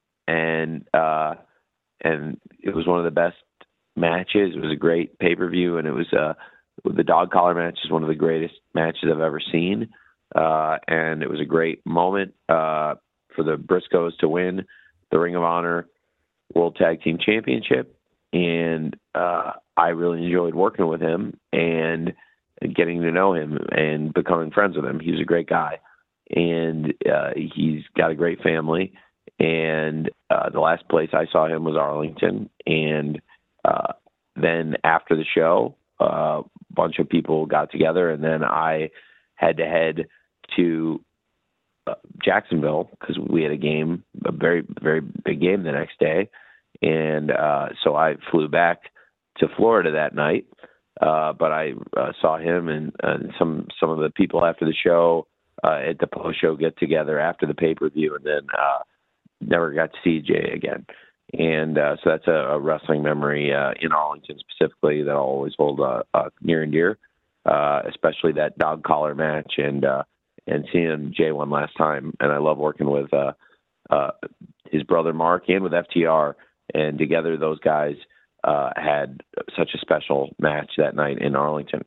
And uh, and it was one of the best matches. It was a great pay-per-view, and it was uh, the dog collar match is one of the greatest matches I've ever seen. Uh, and it was a great moment uh, for the Briscoes to win the Ring of Honor World Tag Team Championship. And uh, I really enjoyed working with him and getting to know him and becoming friends with him. He was a great guy, and uh, he's got a great family. And uh, the last place I saw him was Arlington. And uh, then after the show, uh, a bunch of people got together, and then I had to head to uh, Jacksonville because we had a game, a very, very big game the next day. And uh, so I flew back to Florida that night. Uh, but I uh, saw him and, and some some of the people after the show uh, at the post-show get-together after the pay-per-view, and then uh, never got to see Jay again. And uh, so that's a, a wrestling memory uh, in Arlington specifically that I'll always hold uh, uh, near and dear, uh, especially that dog collar match and uh, and seeing Jay one last time. And I love working with uh, uh, his brother Mark and with F T R, and together those guys uh, had such a special match that night in Arlington.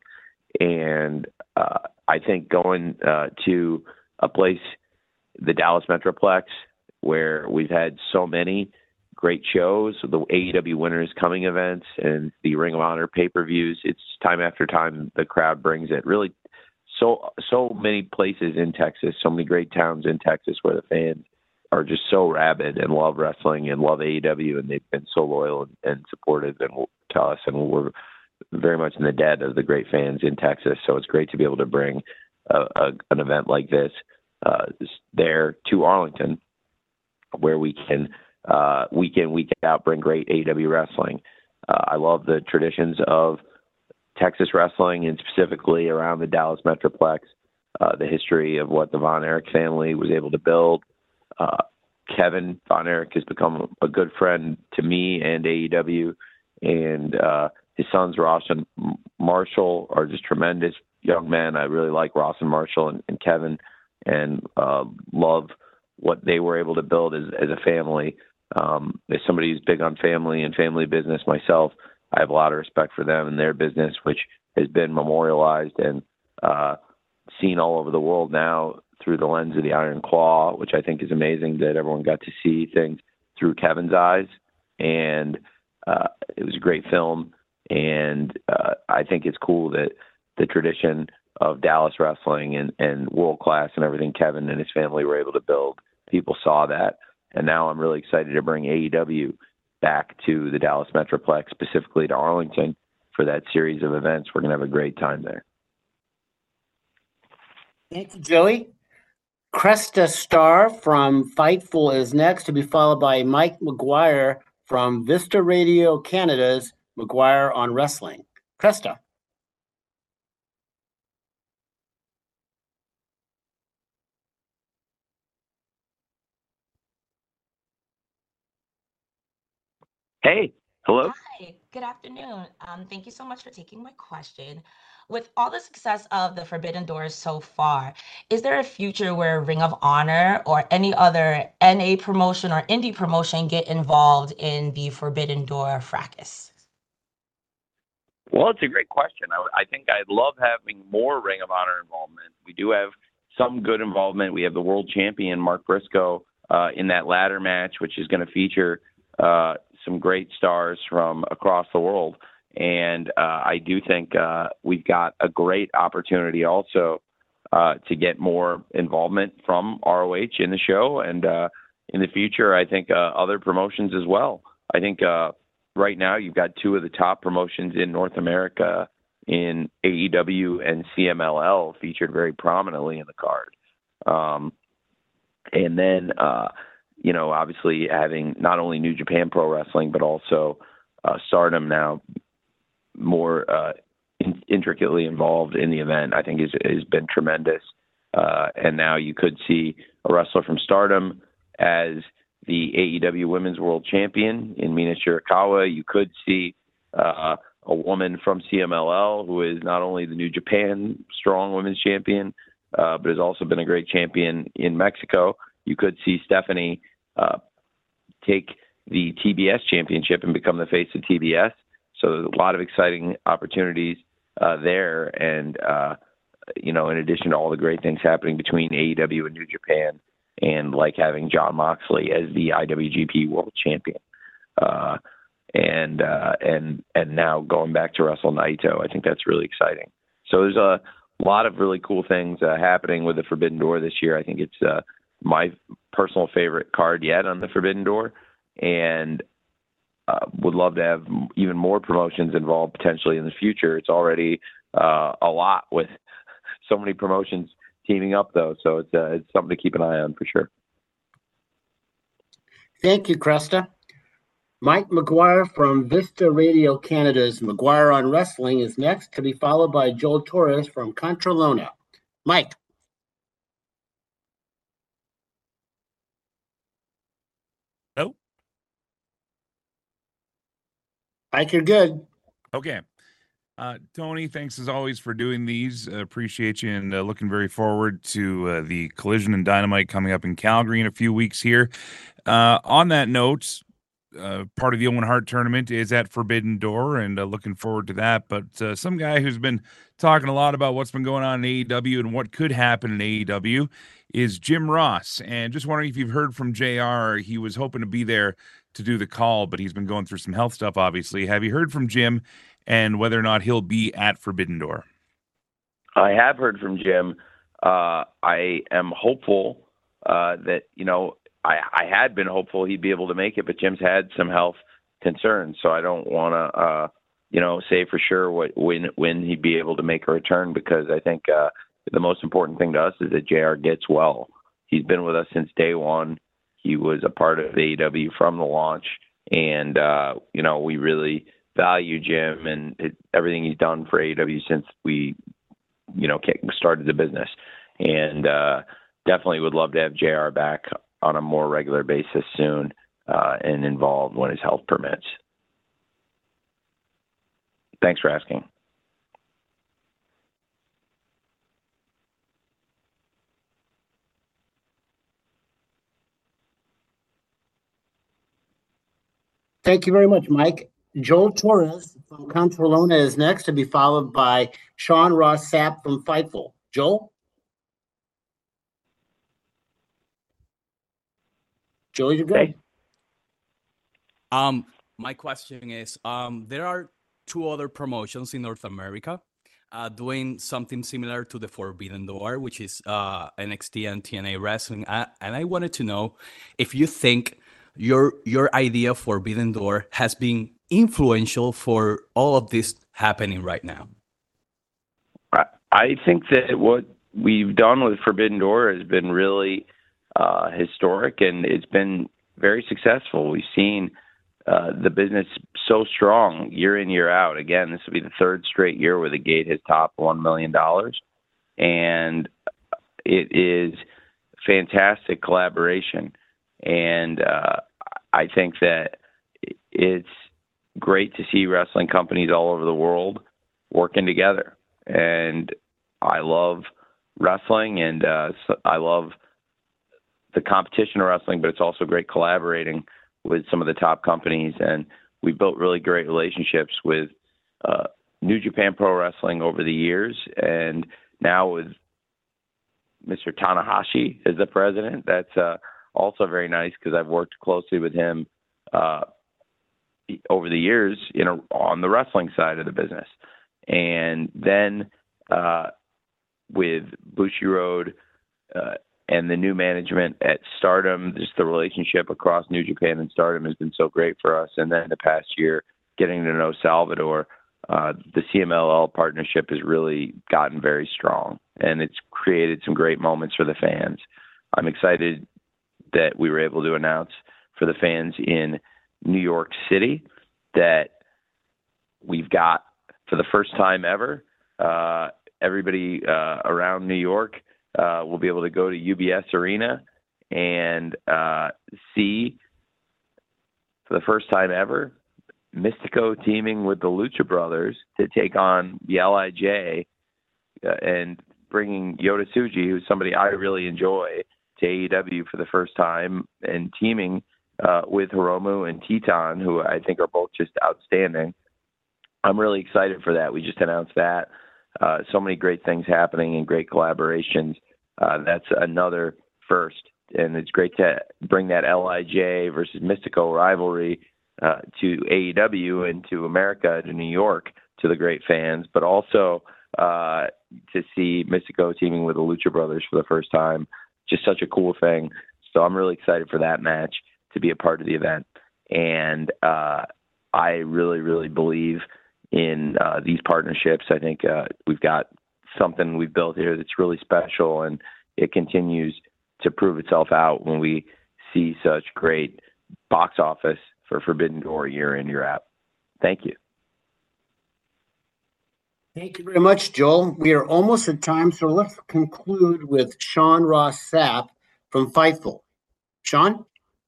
And uh, I think going uh, to a place, the Dallas Metroplex, where we've had so many great shows, the A E W Winners Coming events and the Ring of Honor pay-per-views. It's time after time the crowd brings it. Really, so so many places in Texas, so many great towns in Texas where the fans are just so rabid and love wrestling and love A E W, and they've been so loyal and, and supportive and to us, and we're very much in the debt of the great fans in Texas. So it's great to be able to bring a, a, an event like this uh, there to Arlington, where we can uh, week in, week out bring great A E W wrestling. Uh, I love the traditions of Texas wrestling, and specifically around the Dallas Metroplex, uh, the history of what the Von Erich family was able to build. Uh, Kevin Von Erich has become a good friend to me and A E W, and uh, his sons Ross and Marshall are just tremendous young men. I really like Ross and Marshall and, and Kevin, and uh, love what they were able to build as, as a family. Um, as somebody who's big on family and family business myself, I have a lot of respect for them and their business, which has been memorialized and uh, seen all over the world now through the lens of the Iron Claw, which I think is amazing that everyone got to see things through Kevin's eyes. And uh, it was a great film. And uh, I think it's cool that the tradition of Dallas wrestling and, and world class and everything Kevin and his family were able to build, people saw that. And now I'm really excited to bring A E W back to the Dallas Metroplex, specifically to Arlington, for that series of events. We're going to have a great time there. Thank you, Joey. Cresta Star from Fightful is next, to be followed by Mike McGuire from Vista Radio Canada's McGuire on Wrestling. Cresta. Hey, hello. Hi, good afternoon. Um, thank you so much for taking my question. With all the success of the Forbidden Doors so far, is there a future where Ring of Honor or any other N A promotion or indie promotion get involved in the Forbidden Door fracas? Well, it's a great question. I, I think I'd love having more Ring of Honor involvement. We do have some good involvement. We have the world champion, Mark Briscoe, uh, in that ladder match, which is going to feature uh, some great stars from across the world. And uh, I do think uh, we've got a great opportunity also uh, to get more involvement from R O H in the show. And uh, in the future, I think uh, other promotions as well. I think uh, right now you've got two of the top promotions in North America in A E W and C M L L featured very prominently in the card. Um, and then, uh, you know, obviously having not only New Japan Pro Wrestling, but also uh, Stardom now more uh, in- intricately involved in the event, I think has, has been tremendous. Uh, and now you could see a wrestler from Stardom as the A E W Women's World Champion in Mina Shirakawa. You could see uh, a woman from C M L L who is not only the New Japan Strong Women's Champion, uh, but has also been a great champion in Mexico. You could see Stephanie uh, take the T B S championship and become the face of T B S. So there's a lot of exciting opportunities uh, there. And, uh, you know, in addition to all the great things happening between A E W and New Japan, and like having Jon Moxley as the I W G P World Champion. Uh, and, uh, and, and now going back to Wrestle Naito, I think that's really exciting. So there's a lot of really cool things uh, happening with the Forbidden Door this year. I think it's uh, my personal favorite card yet on the Forbidden Door, and uh, would love to have even more promotions involved potentially in the future. It's already uh, a lot with so many promotions teaming up, though, so it's uh, it's something to keep an eye on for sure. Thank you, Cresta. Mike McGuire from Vista Radio Canada's McGuire on Wrestling is next, to be followed by Joel Torres from Contralona. Mike. Hello? Mike, you're good. Okay. Uh, Tony, thanks as always for doing these. Uh, appreciate you, and uh, looking very forward to uh, the Collision and Dynamite coming up in Calgary in a few weeks here. Uh, on that note, uh, part of the Owen Hart tournament is at Forbidden Door, and uh, looking forward to that. But uh, some guy who's been talking a lot about what's been going on in A E W and what could happen in A E W is Jim Ross. And just wondering if you've heard from J R. He was hoping to be there to do the call, but he's been going through some health stuff, obviously. Have you heard from Jim and whether or not he'll be at Forbidden Door? I have heard from Jim. Uh, I am hopeful uh, that, you know, I, I had been hopeful he'd be able to make it, but Jim's had some health concerns, so I don't want to, uh, you know, say for sure what when when he'd be able to make a return, because I think uh, the most important thing to us is that J R gets well. He's been with us since day one. He was a part of A E W from the launch, and uh, you know, we really value Jim and it, everything he's done for A E W since we, you know, started the business, and uh, definitely would love to have J R back on a more regular basis soon uh, and involved when his health permits. Thanks for asking. Thank you very much, Mike. Joel Torres from Controlona is next, to be followed by Sean Ross Sapp from Fightful. Joel? Joel, you're good. Hey. Um, my question is, um, there are two other promotions in North America uh, doing something similar to the Forbidden Door, which is uh, N X T and T N A Wrestling. Uh, and I wanted to know if you think your your idea of Forbidden Door has been influential for all of this happening right now. I, I think that what we've done with Forbidden Door has been really uh, historic, and it's been very successful. We've seen uh, the business so strong year in, year out. Again, this will be the third straight year where the gate has topped one million dollars, and it is fantastic collaboration. And uh, I think that it's great to see wrestling companies all over the world working together. And I love wrestling, and uh, so I love the competition of wrestling, but it's also great collaborating with some of the top companies. And we built really great relationships with uh, New Japan Pro Wrestling over the years. And now with Mister Tanahashi as the president, that's uh, also very nice, because I've worked closely with him uh, over the years, you know, on the wrestling side of the business. And then uh, with Bushiroad uh, and the new management at Stardom, just the relationship across New Japan and Stardom has been so great for us. And then the past year, getting to know Salvador, uh, the C M L L partnership has really gotten very strong, and it's created some great moments for the fans. I'm excited that we were able to announce for the fans in New York City that we've got, for the first time ever, uh, everybody uh, around New York uh, will be able to go to U B S Arena and uh, see, for the first time ever, Mystico teaming with the Lucha Brothers to take on the L I J, uh, and bringing Yota Tsuji, who's somebody I really enjoy, to A E W for the first time, and teaming uh, with Hiromu and Teton, who I think are both just outstanding. I'm really excited for that. We just announced that. Uh, so many great things happening and great collaborations. Uh, that's another first. And it's great to bring that L I J versus Mystico rivalry uh, to A E W and to America, to New York, to the great fans, but also uh, to see Mystico teaming with the Lucha Brothers for the first time. Just such a cool thing. So I'm really excited for that match, to be a part of the event. And uh, I really, really believe in uh, these partnerships. I think uh, we've got something we've built here that's really special, and it continues to prove itself out when we see such great box office for Forbidden Door year in, year out. Thank you. Thank you very much, Joel. We are almost at time, so let's conclude with Sean Ross Sapp from Fightful. Sean?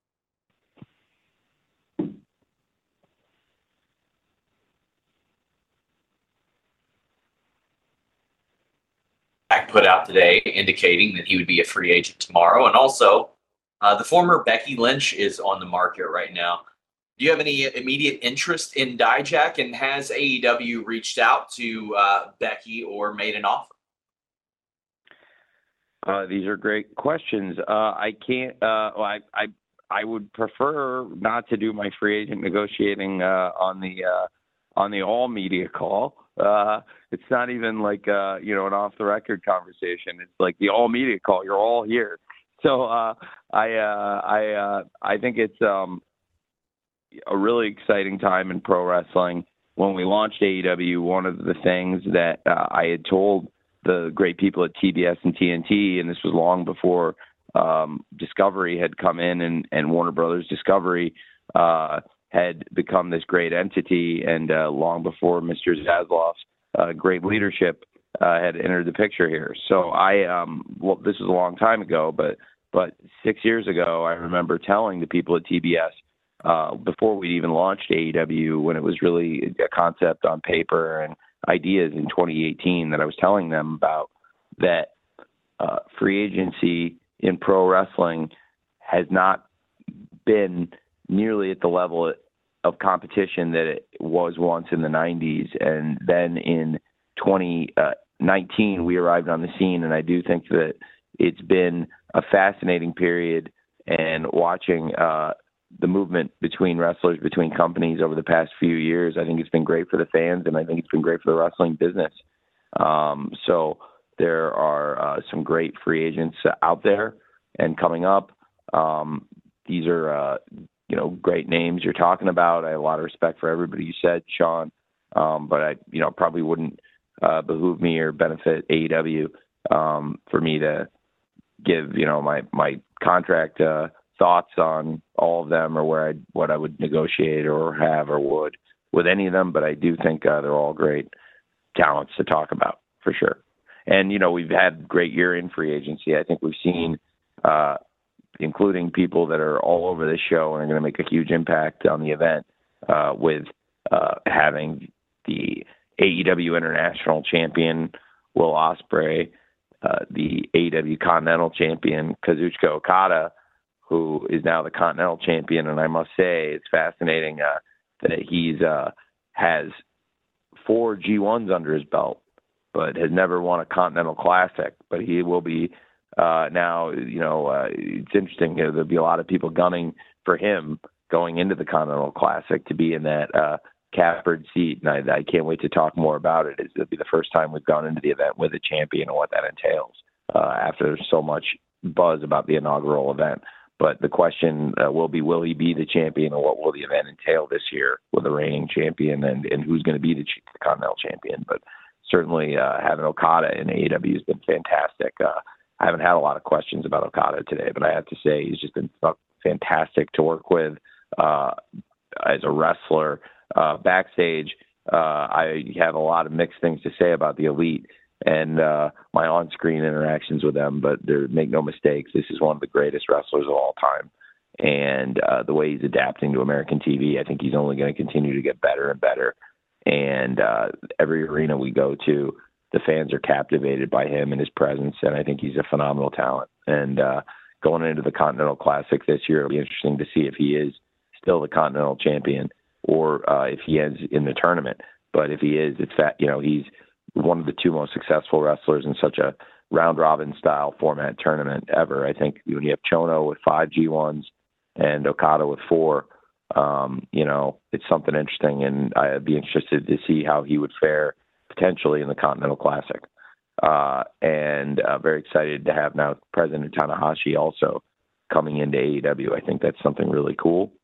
Put out today indicating that he would be a free agent tomorrow. And also, uh, the former Becky Lynch is on the market right now. Do you have any immediate interest in Dijak, and has A E W reached out to uh, Becky or made an offer? Uh, these are great questions. Uh, I can't. Uh, well, I, I I would prefer not to do my free agent negotiating uh, on the uh, on the all media call. Uh, it's not even like uh, you know, an off the record conversation. It's like the all media call. You're all here, so uh, I uh, I uh, I think it's um, a really exciting time in pro wrestling. When we launched A E W, one of the things that uh, I had told the great people at T B S and T N T, and this was long before um, Discovery had come in, and, and Warner Brothers Discovery uh, had become this great entity, and uh, long before Mister Zaslav's uh, great leadership uh, had entered the picture here. So I, um, well, this was a long time ago, but but six years ago, I remember telling the people at T B S, Uh, before we even launched A E W, when it was really a concept on paper and ideas in twenty eighteen, that I was telling them about, that uh, free agency in pro wrestling has not been nearly at the level of competition that it was once in the nineties. And then in twenty nineteen, we arrived on the scene, and I do think that it's been a fascinating period, and watching uh, the movement between wrestlers, between companies over the past few years, I think it's been great for the fans, and I think it's been great for the wrestling business. Um, so there are uh, some great free agents out there and coming up. Um, these are, uh, you know, great names you're talking about. I have a lot of respect for everybody you said, Sean, um, but I, you know, probably wouldn't uh, behoove me or benefit A E W um, for me to give, you know, my, my contract uh, thoughts on all of them, or where I what I would negotiate or have or would with any of them. But I do think uh, they're all great talents to talk about for sure. And you know, we've had great year in free agency. I think we've seen, uh, including people that are all over this show and are going to make a huge impact on the event, uh, with uh, having the A E W International Champion Will Ospreay, uh, the A E W Continental Champion Kazuchika Okada, who is now the Continental Champion. And I must say, it's fascinating uh, that he's uh, has four G ones under his belt, but has never won a Continental Classic. But he will be uh, now, you know, uh, it's interesting. You know, there'll be a lot of people gunning for him going into the Continental Classic to be in that uh, catbird seat. And I, I can't wait to talk more about it. It'll be the first time we've gone into the event with a champion and what that entails uh, after so much buzz about the inaugural event. But the question uh, will be, will he be the champion, or what will the event entail this year with the reigning champion, and, and who's going to be the, ch- the Continental Champion? But certainly uh, having Okada in A E W has been fantastic. Uh, I haven't had a lot of questions about Okada today, but I have to say he's just been fantastic to work with uh, as a wrestler. Uh, backstage, uh, I have a lot of mixed things to say about the Elite and uh, my on-screen interactions with them, but there, make no mistakes, this is one of the greatest wrestlers of all time. And uh, the way he's adapting to American T V, I think he's only going to continue to get better and better. And uh, every arena we go to, the fans are captivated by him and his presence, and I think he's a phenomenal talent. And uh, going into the Continental Classic this year, it'll be interesting to see if he is still the Continental Champion, or uh, if he ends in the tournament. But if he is, it's that, you know, he's one of the two most successful wrestlers in such a round robin style format tournament ever. I think when you have Chono with five G ones and Okada with four, um, you know, it's something interesting, and I'd be interested to see how he would fare potentially in the Continental Classic. Uh, and uh, very excited to have now President Tanahashi also coming into A E W. I think that's something really cool.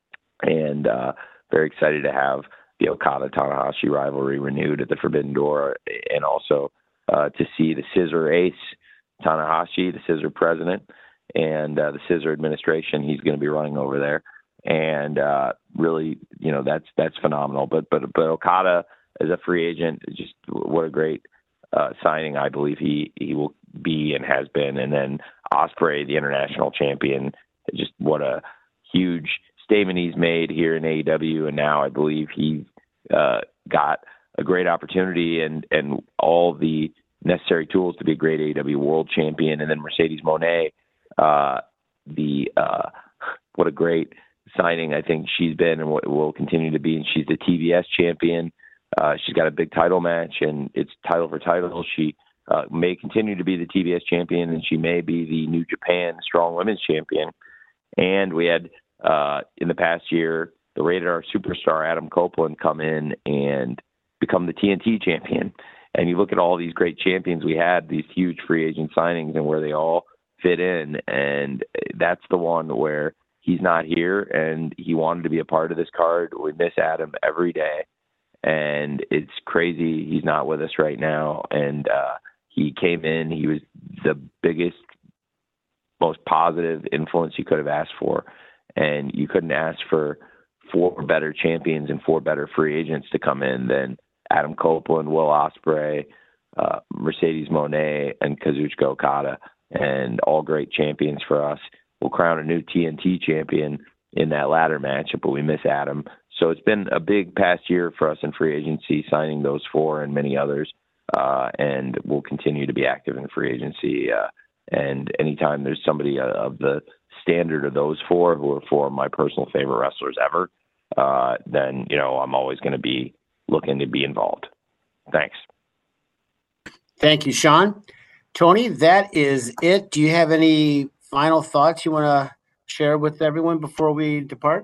And uh, very excited to have the Okada-Tanahashi rivalry renewed at the Forbidden Door, and also uh, to see the Scissor Ace Tanahashi, the Scissor president, and uh, the Scissor administration he's going to be running over there. And uh, really, you know, that's that's phenomenal. But but but Okada as a free agent, just what a great uh, signing I believe he he will be and has been. And then Ospreay, the international champion, just what a huge statement he's made here in A E W, and now I believe he's uh, got a great opportunity and and all the necessary tools to be a great A E W world champion. And then Mercedes Moné, uh, the uh, what a great signing I think she's been and what will continue to be. And she's the T B S champion. Uh, she's got a big title match, and it's title for title. She uh, may continue to be the T B S champion, and she may be the New Japan Strong Women's champion. And we had Uh, in the past year, the Rated R superstar Adam Copeland come in and become the T N T champion. And you look at all these great champions we had, these huge free agent signings, and where they all fit in. And that's the one where he's not here and he wanted to be a part of this card. We miss Adam every day. And it's crazy he's not with us right now. And uh, he came in, he was the biggest, most positive influence you could have asked for. And you couldn't ask for four better champions and four better free agents to come in than Adam Copeland, Will Ospreay, uh, Mercedes Moné, and Kazuchika Okada, and all great champions for us. We'll crown a new T N T champion in that ladder match, but we miss Adam. So it's been a big past year for us in free agency, signing those four and many others, uh, and we'll continue to be active in free agency. Uh, and anytime there's somebody uh, of the standard of those four, who are four of my personal favorite wrestlers ever, uh, then, you know, I'm always going to be looking to be involved. Thanks. Thank you, Sean. Tony, that is it. Do you have any final thoughts you want to share with everyone before we depart?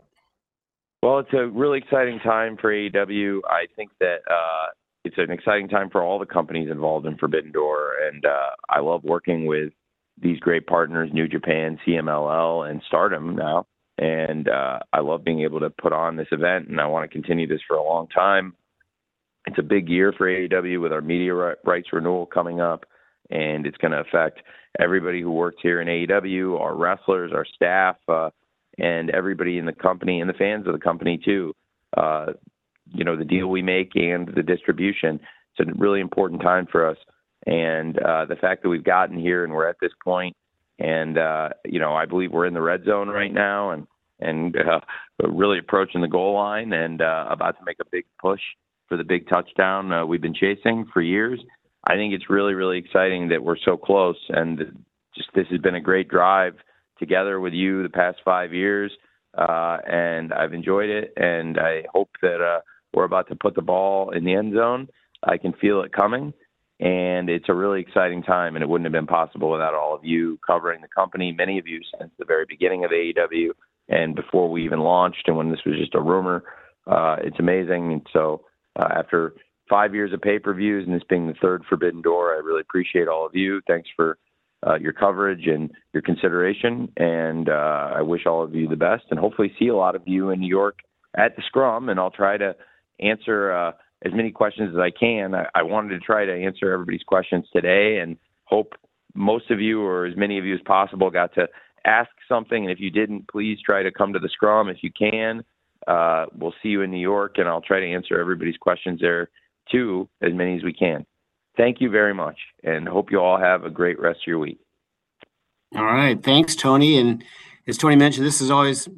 Well, it's a really exciting time for A E W. I think that uh, it's an exciting time for all the companies involved in Forbidden Door, and uh, I love working with these great partners, New Japan, C M L L, and Stardom now. And uh, I love being able to put on this event, and I want to continue this for a long time. It's a big year for A E W with our media rights renewal coming up, and it's going to affect everybody who works here in A E W, our wrestlers, our staff, uh, and everybody in the company and the fans of the company too. Uh, you know, the deal we make and the distribution. It's a really important time for us. And uh, the fact that we've gotten here and we're at this point, and, uh, you know, I believe we're in the red zone right now and, and uh, really approaching the goal line and uh, about to make a big push for the big touchdown uh, we've been chasing for years. I think it's really, really exciting that we're so close. And just this has been a great drive together with you the past five years. Uh, and I've enjoyed it. And I hope that uh, we're about to put the ball in the end zone. I can feel it coming. And it's a really exciting time, and it wouldn't have been possible without all of you covering the company, many of you since the very beginning of A E W and before we even launched and when this was just a rumor. Uh, it's amazing. And so uh, after five years of pay-per-views and this being the third Forbidden Door, I really appreciate all of you. Thanks for uh, your coverage and your consideration, and uh, I wish all of you the best and hopefully see a lot of you in New York at the Scrum, and I'll try to answer uh, as many questions as I can. I, I wanted to try to answer everybody's questions today and hope most of you or as many of you as possible got to ask something. And if you didn't, please try to come to the Scrum if you can. Uh, we'll see you in New York, and I'll try to answer everybody's questions there too, as many as we can. Thank you very much, and hope you all have a great rest of your week. All right. Thanks, Tony. And as Tony mentioned, this is always